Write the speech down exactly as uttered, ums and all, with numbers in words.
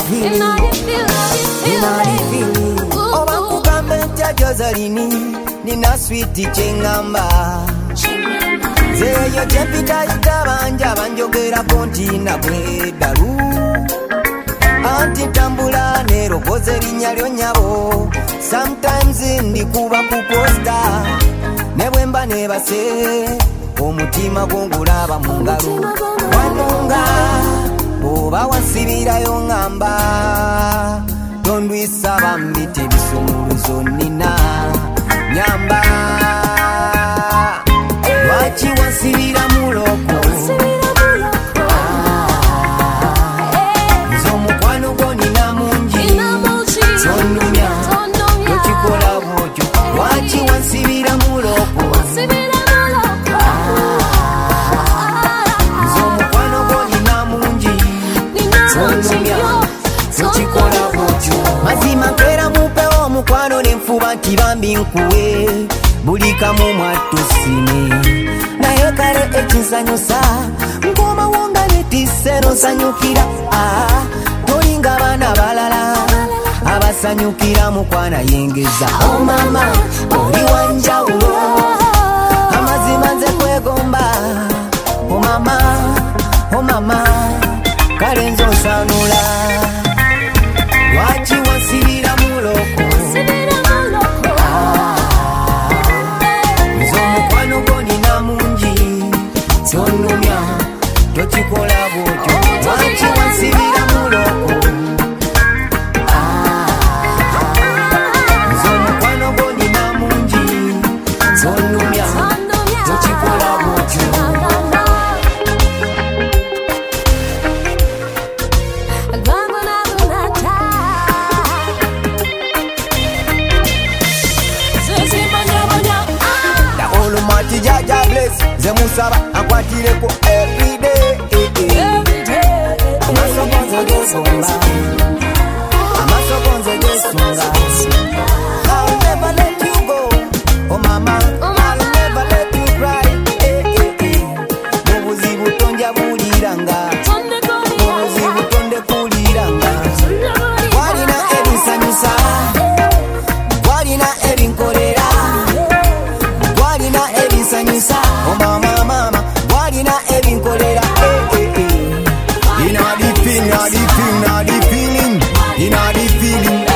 feeling, inali feeling. Oba kugambe ntya Joseline, nina sweet chengamba. Zeyo jempita itabanja banjogera pontina bwedalu. Anti tambula nero koze linyalyo nyabo. Sometimes ndikuba ku poster, nebwemba nebase. Omutima gongulaba mu ngalo wanonga oba wasibirayo ngamba tondwisa bambite bisumuluzo nina nyamba lwaki wasibira muloko nzo mukwano gwo nina mungi tonumya tokikola bwotyo lwaki wasibira muloko mazima mpera mupewo mukwano nenfuba nti bambi nkuwe buli kamu mwatusime naye kale ekinsanyusa nkoma wonga netisero nsanyukira ah, tolinga baana balala abasanyukira mukwana yengeza oh mama oli wanjawulo amazima nze kwegomba oh mama oh mama kale nzo nsanula lwaki wasibira muloko nzo mukwano gwo nina mungi tonumya tokikola bwotyo lwaki wasibira muloko nzo mukwano gwo nina mungi tonumya tokikola bwotyo Jaja bless, ze musaba akwatireko everyday. Everyday. Amaso bonzo gezomba.